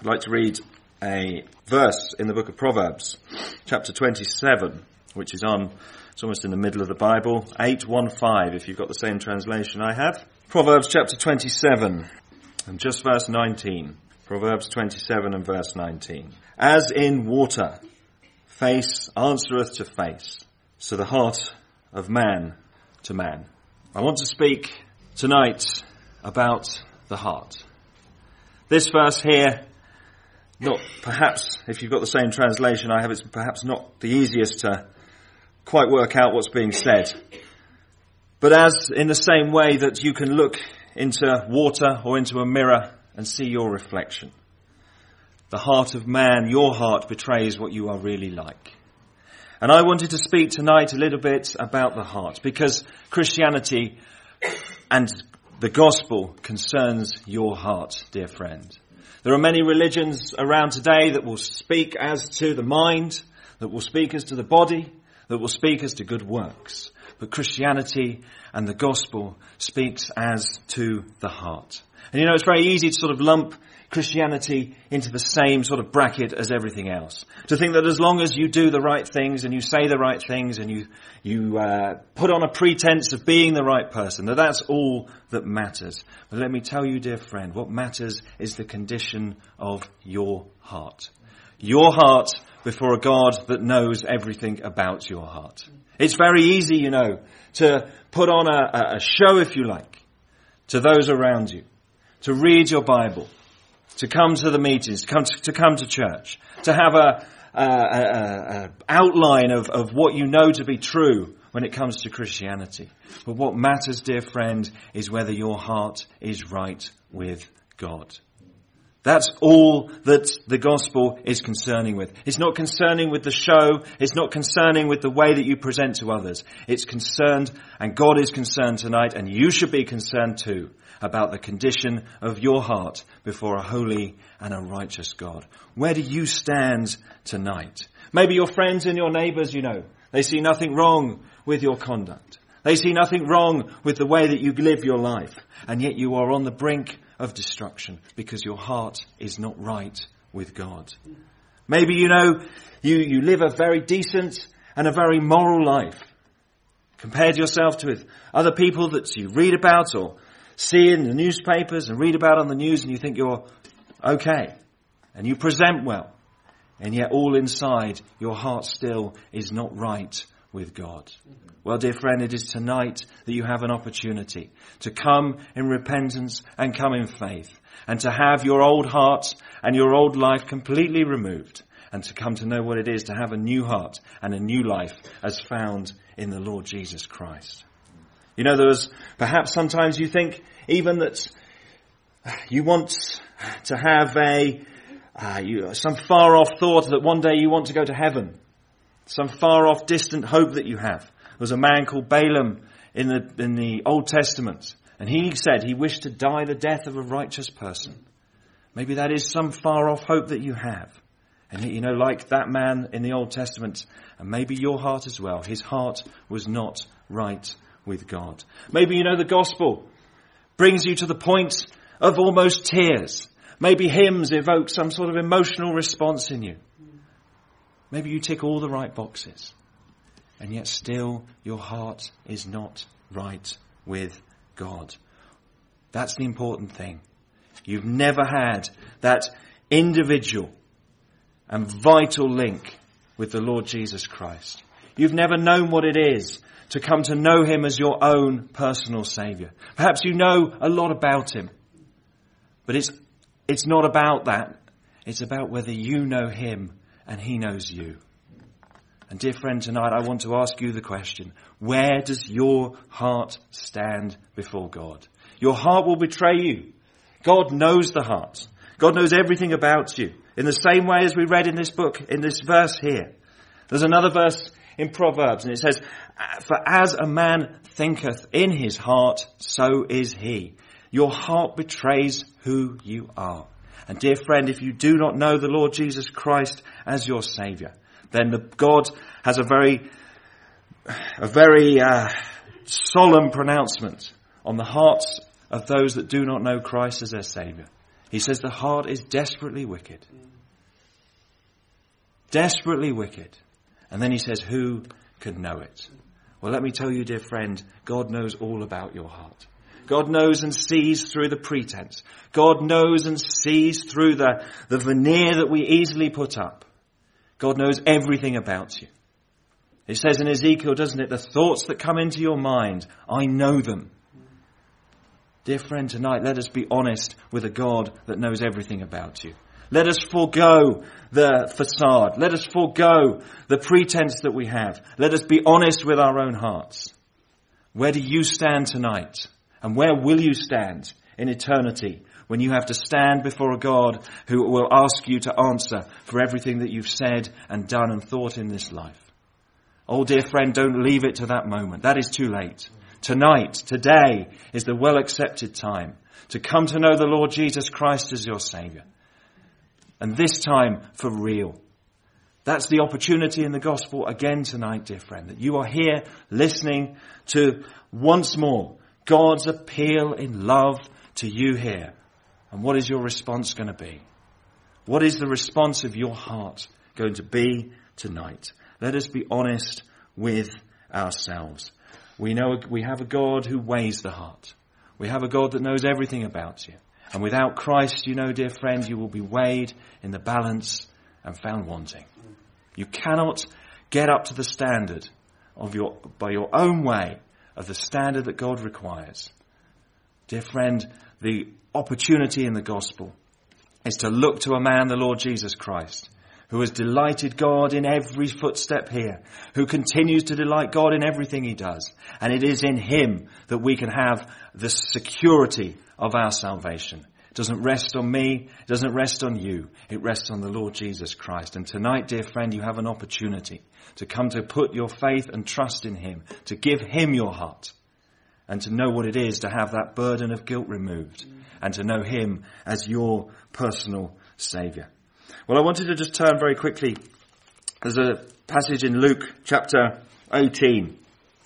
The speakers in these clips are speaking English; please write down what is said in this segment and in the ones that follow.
I'd like to read a verse in the book of Proverbs, chapter 27, which is it's almost in the middle of the Bible, 8:15, if you've got the same translation I have. Proverbs chapter 27, and just verse 19. Proverbs 27 and verse 19. As in water, face answereth to face, so the heart of man to man. I want to speak tonight about the heart. This verse here, not perhaps, if you've got the same translation I have, it's perhaps not the easiest to quite work out what's being said. But as in the same way that you can look into water or into a mirror and see your reflection, the heart of man, your heart, betrays what you are really like. And I wanted to speak tonight a little bit about the heart, because Christianity and the gospel concerns your heart, dear friend. There are many religions around today that will speak as to the mind, that will speak as to the body, that will speak as to good works. But Christianity and the gospel speaks as to the heart. And you know, it's very easy to sort of lump Christianity into the same sort of bracket as everything else. To think that as long as you do the right things and you say the right things and you put on a pretense of being the right person, that's all that matters. But let me tell you, dear friend, what matters is the condition of your heart. Your heart before a God that knows everything about your heart. It's very easy, you know, to put on a show, if you like, to those around you, to read your Bible, to come to the meetings, to come to church, to have a outline of what you know to be true when it comes to Christianity. But what matters, dear friend, is whether your heart is right with God. That's all that the gospel is concerning with. It's not concerning with the show. It's not concerning with the way that you present to others. It's concerned, and God is concerned tonight, and you should be concerned too, about the condition of your heart before a holy and a righteous God. Where do you stand tonight? Maybe your friends and your neighbours, you know, they see nothing wrong with your conduct. They see nothing wrong with the way that you live your life. And yet you are on the brink of destruction because your heart is not right with God. Maybe, you know, you live a very decent and a very moral life. Compared yourself to other people that you read about or see in the newspapers and read about on the news, and you think you're okay and you present well, and yet all inside your heart still is not right with God. Well, dear friend, it is tonight that you have an opportunity to come in repentance and come in faith, and to have your old heart and your old life completely removed, and to come to know what it is to have a new heart and a new life as found in the Lord Jesus Christ. You know, perhaps sometimes you think even that you want to have some far off thought that one day you want to go to heaven. Some far off distant hope that you have. There was a man called Balaam in the Old Testament, and he said he wished to die the death of a righteous person. Maybe that is some far off hope that you have. And you know, like that man in the Old Testament, and maybe your heart as well, his heart was not right with God. Maybe, you know, the gospel brings you to the point of almost tears. Maybe hymns evoke some sort of emotional response in you. Maybe you tick all the right boxes, and yet still your heart is not right with God. That's the important thing. You've never had that individual and vital link with the Lord Jesus Christ. You've never known what it is to come to know him as your own personal Saviour. Perhaps you know a lot about him, but it's not about that. It's about whether you know him and he knows you. And dear friend, tonight I want to ask you the question, where does your heart stand before God? Your heart will betray you. God knows the heart. God knows everything about you. In the same way as we read in this book, in this verse here. There's another verse in Proverbs, and it says, "For as a man thinketh in his heart, so is he." Your heart betrays who you are. And dear friend, if you do not know the Lord Jesus Christ as your Saviour, then God has a very solemn pronouncement on the hearts of those that do not know Christ as their Saviour. He says the heart is desperately wicked. Desperately wicked. And then he says, who can know it? Well, let me tell you, dear friend, God knows all about your heart. God knows and sees through the pretense. God knows and sees through the veneer that we easily put up. God knows everything about you. It says in Ezekiel, doesn't it? The thoughts that come into your mind, I know them. Dear friend, tonight let us be honest with a God that knows everything about you. Let us forego the facade. Let us forego the pretense that we have. Let us be honest with our own hearts. Where do you stand tonight? And where will you stand in eternity when you have to stand before a God who will ask you to answer for everything that you've said and done and thought in this life? Oh, dear friend, don't leave it to that moment. That is too late. Tonight, today, is the well-accepted time to come to know the Lord Jesus Christ as your Saviour. And this time, for real. That's the opportunity in the gospel again tonight, dear friend, that you are here listening to once more God's appeal in love to you here. And what is your response going to be? What is the response of your heart going to be tonight? Let us be honest with ourselves. We know we have a God who weighs the heart. We have a God that knows everything about you. And without Christ, you know, dear friend, you will be weighed in the balance and found wanting. You cannot get up to the standard by your own way of the standard that God requires. Dear friend, the opportunity in the gospel is to look to a man, the Lord Jesus Christ, who has delighted God in every footstep here, who continues to delight God in everything he does. And it is in him that we can have the security of our salvation. It doesn't rest on me, it doesn't rest on you, it rests on the Lord Jesus Christ. And tonight, dear friend, you have an opportunity to come to put your faith and trust in him, to give him your heart, and to know what it is to have that burden of guilt removed, and to know him as your personal Saviour. Well, I wanted to just turn very quickly. There's a passage in Luke chapter 18.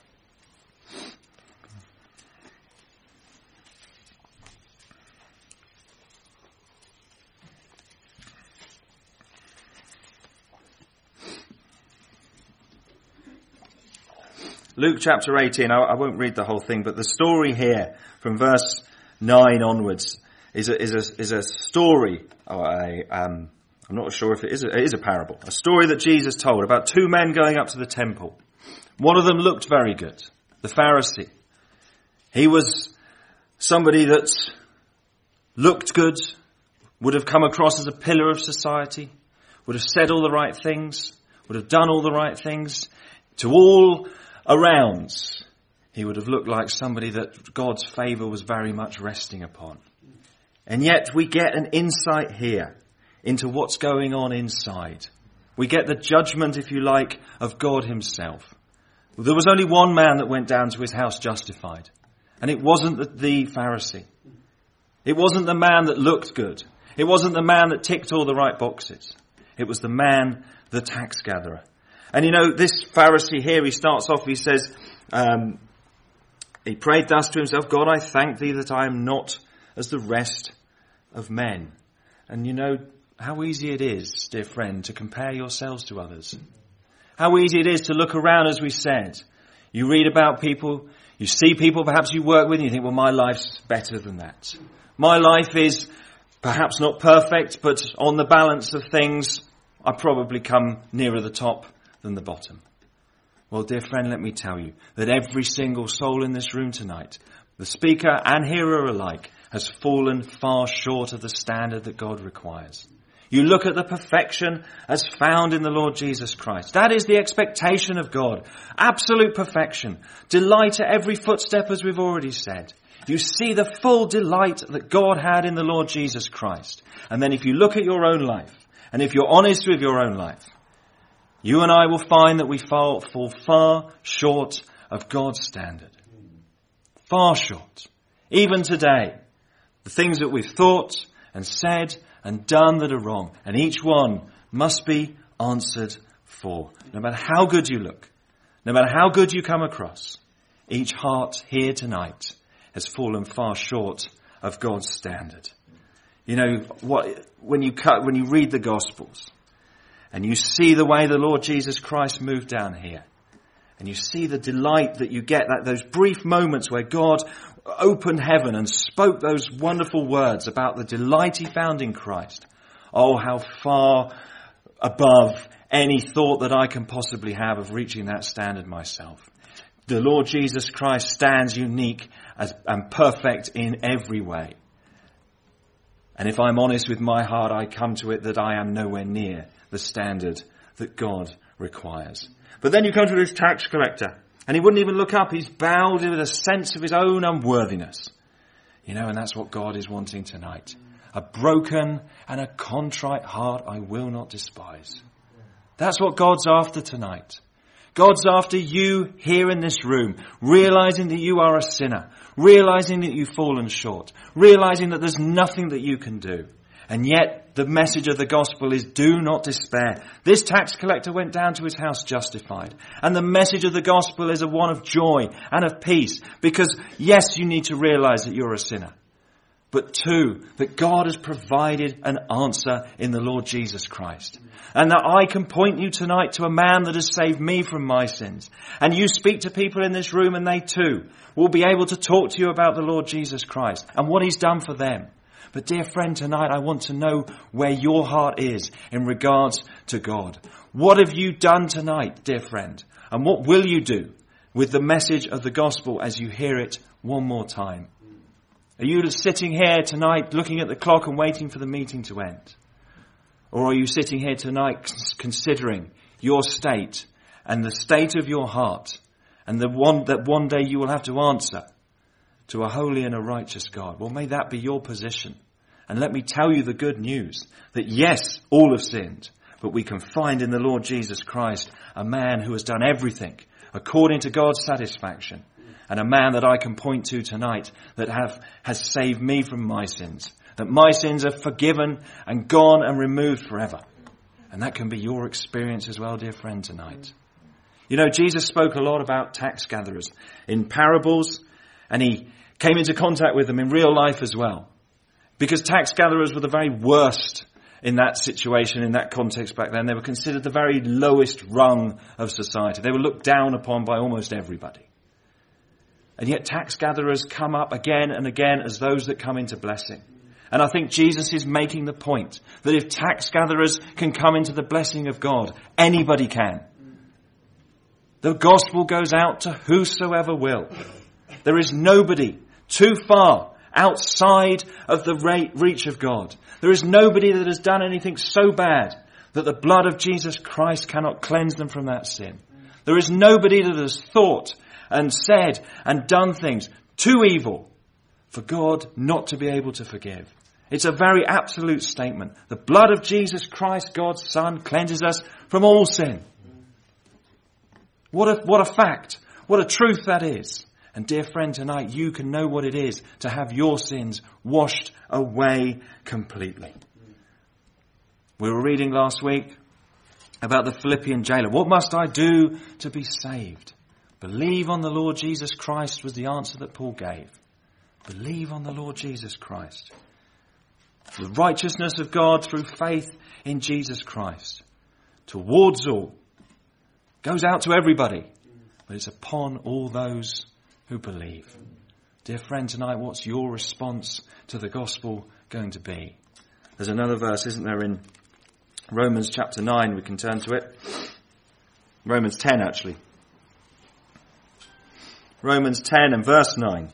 Luke chapter 18, I won't read the whole thing, but the story here from verse 9 onwards is a story, I'm not sure if it is a parable, a story that Jesus told about two men going up to the temple. One of them looked very good, the Pharisee. He was somebody that looked good, would have come across as a pillar of society, would have said all the right things, would have done all the right things. To all around, he would have looked like somebody that God's favour was very much resting upon. And yet we get an insight here into what's going on inside. We get the judgment, if you like, of God himself. There was only one man that went down to his house justified. And it wasn't the Pharisee. It wasn't the man that looked good. It wasn't the man that ticked all the right boxes. It was the man, the tax gatherer. And you know, this Pharisee here, he starts off, he says, he prayed thus to himself, God, I thank thee that I am not as the rest of men. And you know how easy it is, dear friend, to compare yourselves to others. How easy it is to look around, as we said. You read about people, you see people perhaps you work with, and you think, well, my life's better than that. My life is perhaps not perfect, but on the balance of things, I probably come nearer the top than the bottom. Well, dear friend, let me tell you that every single soul in this room tonight, the speaker and hearer alike, has fallen far short of the standard that God requires. You look at the perfection as found in the Lord Jesus Christ. That is the expectation of God. Absolute perfection. Delight at every footstep, as we've already said. You see the full delight that God had in the Lord Jesus Christ. And then if you look at your own life, and if you're honest with your own life, you and I will find that we fall far short of God's standard. Far short. Even today, the things that we've thought and said and done that are wrong, and each one must be answered for. No matter how good you look, no matter how good you come across, each heart here tonight has fallen far short of God's standard. You know, when you read the Gospels and you see the way the Lord Jesus Christ moved down here, and you see the delight that you get, those brief moments where God opened heaven and spoke those wonderful words about the delight he found in Christ. Oh, how far above any thought that I can possibly have of reaching that standard myself. The Lord Jesus Christ stands unique and perfect in every way. And if I'm honest with my heart, I come to it that I am nowhere near the standard that God requires. But then you come to this tax collector, and he wouldn't even look up. He's bowed with a sense of his own unworthiness. You know, and that's what God is wanting tonight. A broken and a contrite heart I will not despise. That's what God's after tonight. God's after you here in this room, realizing that you are a sinner, realizing that you've fallen short, realizing that there's nothing that you can do. And yet the message of the gospel is do not despair. This tax collector went down to his house justified. And the message of the gospel is a one of joy and of peace. Because yes, you need to realize that you're a sinner. But two, that God has provided an answer in the Lord Jesus Christ. And that I can point you tonight to a man that has saved me from my sins. And you speak to people in this room and they too will be able to talk to you about the Lord Jesus Christ and what he's done for them. But dear friend, tonight I want to know where your heart is in regards to God. What have you done tonight, dear friend? And what will you do with the message of the gospel as you hear it one more time? Are you sitting here tonight looking at the clock and waiting for the meeting to end? Or are you sitting here tonight considering your state and the state of your heart and that one day you will have to answer to a holy and a righteous God? Well, may that be your position. And let me tell you the good news that yes, all have sinned, but we can find in the Lord Jesus Christ a man who has done everything according to God's satisfaction, and a man that I can point to tonight that has saved me from my sins, that my sins are forgiven and gone and removed forever. And that can be your experience as well, dear friend, tonight. You know, Jesus spoke a lot about tax gatherers in parables, and he came into contact with them in real life as well. Because tax gatherers were the very worst in that situation, in that context back then. They were considered the very lowest rung of society. They were looked down upon by almost everybody. And yet tax gatherers come up again and again as those that come into blessing. And I think Jesus is making the point that if tax gatherers can come into the blessing of God, anybody can. The gospel goes out to whosoever will. There is nobody too far outside of the reach of God. There is nobody that has done anything so bad that the blood of Jesus Christ cannot cleanse them from that sin. There is nobody that has thought and said and done things too evil for God not to be able to forgive. It's a very absolute statement. The blood of Jesus Christ, God's Son, cleanses us from all sin. What a fact. What a truth that is. And dear friend, tonight you can know what it is to have your sins washed away completely. We were reading last week about the Philippian jailer. What must I do to be saved? Believe on the Lord Jesus Christ was the answer that Paul gave. Believe on the Lord Jesus Christ. The righteousness of God through faith in Jesus Christ. Towards all. Goes out to everybody. But it's upon all those who believe. Dear friend, tonight what's your response to the gospel going to be? There's another verse, isn't there, in Romans chapter 9. We can turn to it. Romans 10, actually. Romans 10 and verse 9.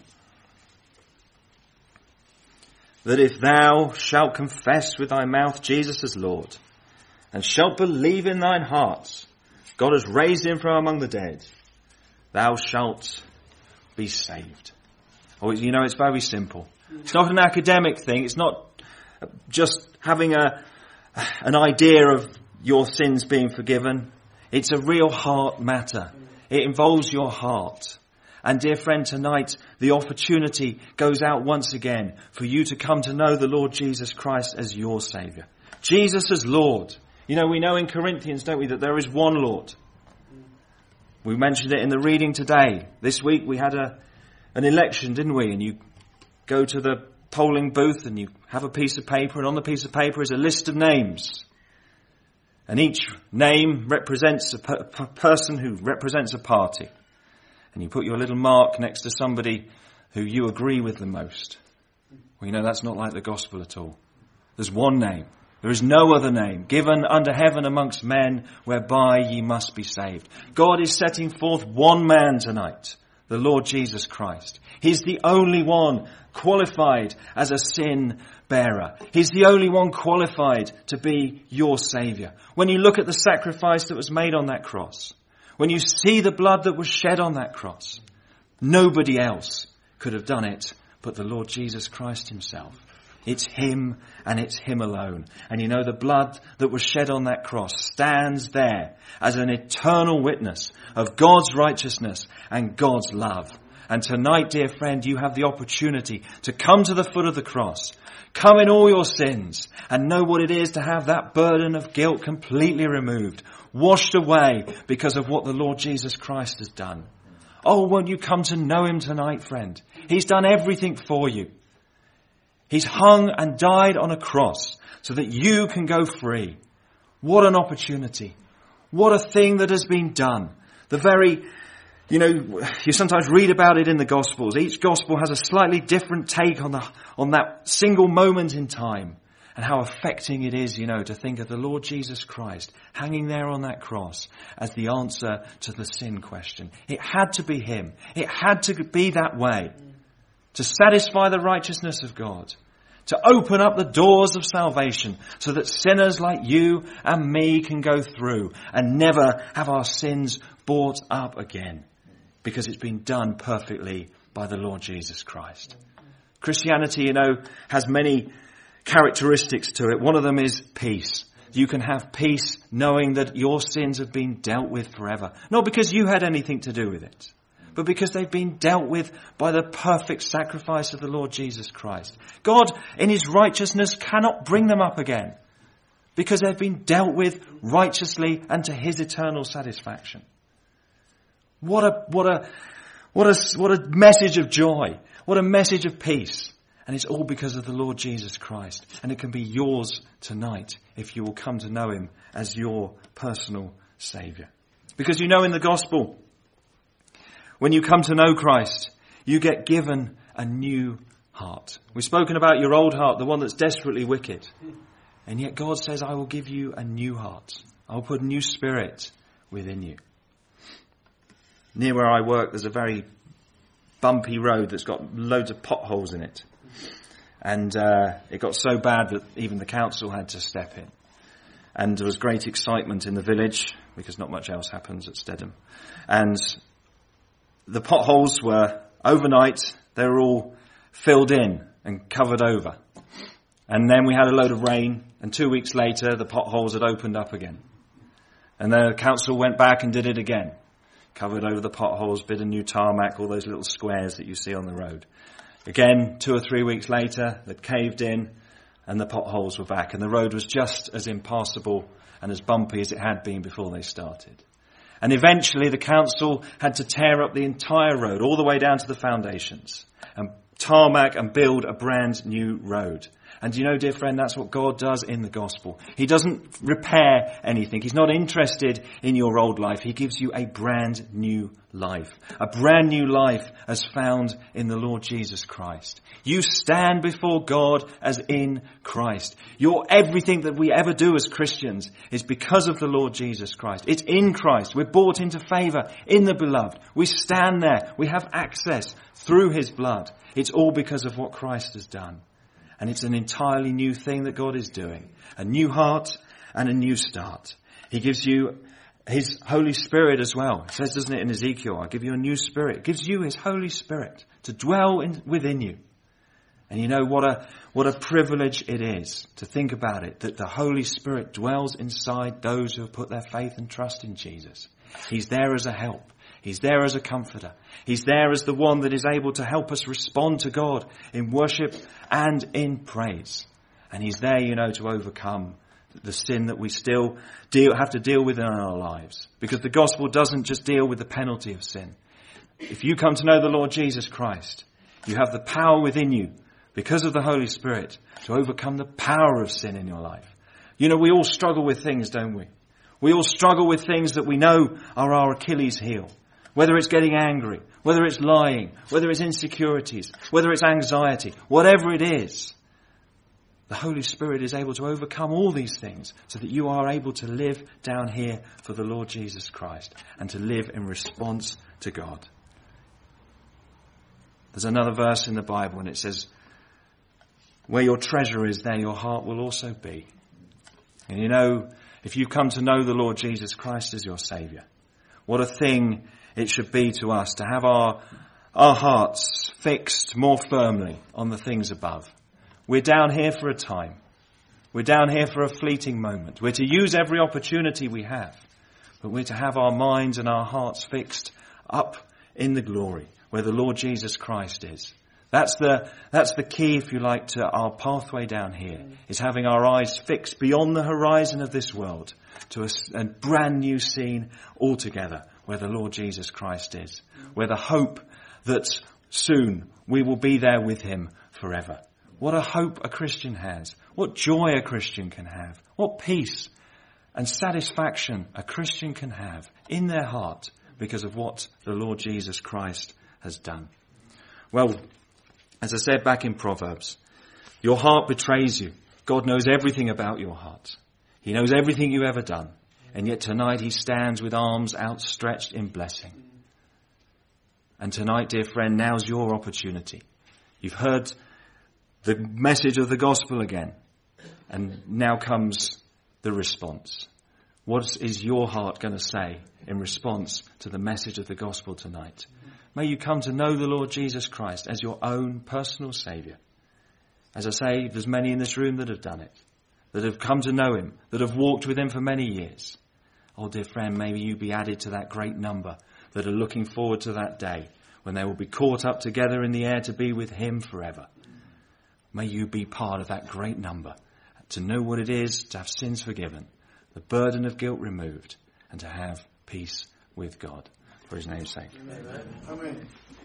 That if thou shalt confess with thy mouth Jesus as Lord, and shalt believe in thine heart, God has raised him from among the dead, thou shalt be saved. Oh, you know, it's very simple. It's not an academic thing. It's not just having an idea of your sins being forgiven. It's a real heart matter. It involves your heart. And dear friend, tonight the opportunity goes out once again for you to come to know the Lord Jesus Christ as your Saviour. Jesus as Lord. You know, we know in Corinthians, don't we, that there is one Lord. We mentioned it in the reading today. This week we had an election, didn't we? And you go to the polling booth and you have a piece of paper, and on the piece of paper is a list of names. And each name represents a person who represents a party. And you put your little mark next to somebody who you agree with the most. Well, you know, that's not like the gospel at all. There's one name. There is no other name given under heaven amongst men whereby ye must be saved. God is setting forth one man tonight, the Lord Jesus Christ. He's the only one qualified as a sin bearer. He's the only one qualified to be your Saviour. When you look at the sacrifice that was made on that cross, when you see the blood that was shed on that cross, nobody else could have done it but the Lord Jesus Christ himself. It's him and it's him alone. And you know, the blood that was shed on that cross stands there as an eternal witness of God's righteousness and God's love. And tonight, dear friend, you have the opportunity to come to the foot of the cross, come in all your sins, and know what it is to have that burden of guilt completely removed, washed away because of what the Lord Jesus Christ has done. Oh, won't you come to know him tonight, friend? He's done everything for you. He's hung and died on a cross so that you can go free. What an opportunity. What a thing that has been done. The very, you sometimes read about it in the Gospels. Each Gospel has a slightly different take on that single moment in time. And how affecting it is, to think of the Lord Jesus Christ hanging there on that cross as the answer to the sin question. It had to be him. It had to be that way. To satisfy the righteousness of God. To open up the doors of salvation so that sinners like you and me can go through and never have our sins brought up again. Because it's been done perfectly by the Lord Jesus Christ. Christianity, has many characteristics to it. One of them is peace. You can have peace knowing that your sins have been dealt with forever. Not because you had anything to do with it, but because they've been dealt with by the perfect sacrifice of the Lord Jesus Christ. God, in his righteousness, cannot bring them up again because they've been dealt with righteously and to his eternal satisfaction. What a message of joy. What a message of peace. And it's all because of the Lord Jesus Christ. And it can be yours tonight if you will come to know him as your personal Saviour. Because in the gospel, when you come to know Christ, you get given a new heart. We've spoken about your old heart, the one that's desperately wicked. And yet God says, I will give you a new heart. I will put a new spirit within you. Near where I work, there's a very bumpy road that's got loads of potholes in it. And it got so bad that even the council had to step in. And there was great excitement in the village, because not much else happens at Stedham. And the potholes were, overnight, they were all filled in and covered over. And then we had a load of rain, and 2 weeks later, the potholes had opened up again. And the council went back and did it again. Covered over the potholes, bit of new tarmac, all those little squares that you see on the road. Again, 2 or 3 weeks later, they'd caved in and the potholes were back. And the road was just as impassable and as bumpy as it had been before they started. And eventually the council had to tear up the entire road, all the way down to the foundations, and tarmac and build a brand new road. And dear friend, that's what God does in the gospel. He doesn't repair anything. He's not interested in your old life. He gives you a brand new life. A brand new life as found in the Lord Jesus Christ. You stand before God as in Christ. Everything that we ever do as Christians is because of the Lord Jesus Christ. It's in Christ. We're brought into favour in the beloved. We stand there. We have access through his blood. It's all because of what Christ has done. And it's an entirely new thing that God is doing. A new heart and a new start. He gives you his Holy Spirit as well. It says, doesn't it, in Ezekiel, I'll give you a new spirit. It gives you his Holy Spirit to dwell within you. And what a privilege it is to think about it, that the Holy Spirit dwells inside those who have put their faith and trust in Jesus. He's there as a help. He's there as a comforter. He's there as the one that is able to help us respond to God in worship and in praise. And he's there, to overcome the sin that we still have to deal with in our lives. Because the gospel doesn't just deal with the penalty of sin. If you come to know the Lord Jesus Christ, you have the power within you because of the Holy Spirit, to overcome the power of sin in your life. You know, we all struggle with things, don't we? We all struggle with things that we know are our Achilles heel. Whether it's getting angry, whether it's lying, whether it's insecurities, whether it's anxiety, whatever it is. The Holy Spirit is able to overcome all these things so that you are able to live down here for the Lord Jesus Christ and to live in response to God. There's another verse in the Bible and it says, where your treasure is, there your heart will also be. And you know, if you come to know the Lord Jesus Christ as your Saviour, what a thing it should be to us to have our hearts fixed more firmly on the things above. We're down here for a time. We're down here for a fleeting moment. We're to use every opportunity we have, but we're to have our minds and our hearts fixed up in the glory where the Lord Jesus Christ is. That's the key, if you like, to our pathway down here, is having our eyes fixed beyond the horizon of this world to a brand new scene altogether where the Lord Jesus Christ is, where the hope that soon we will be there with him forever. What a hope a Christian has. What joy a Christian can have. What peace and satisfaction a Christian can have in their heart because of what the Lord Jesus Christ has done. Well, as I said back in Proverbs, your heart betrays you. God knows everything about your heart. He knows everything you've ever done. And yet tonight he stands with arms outstretched in blessing. And tonight, dear friend, now's your opportunity. You've heard the message of the gospel again. And now comes the response. What is your heart going to say in response to the message of the gospel tonight? May you come to know the Lord Jesus Christ as your own personal Saviour. As I say, there's many in this room that have done it, that have come to know him, that have walked with him for many years. Oh, dear friend, may you be added to that great number that are looking forward to that day when they will be caught up together in the air to be with him forever. May you be part of that great number, to know what it is to have sins forgiven, the burden of guilt removed, and to have peace with God. For his name's sake. Amen.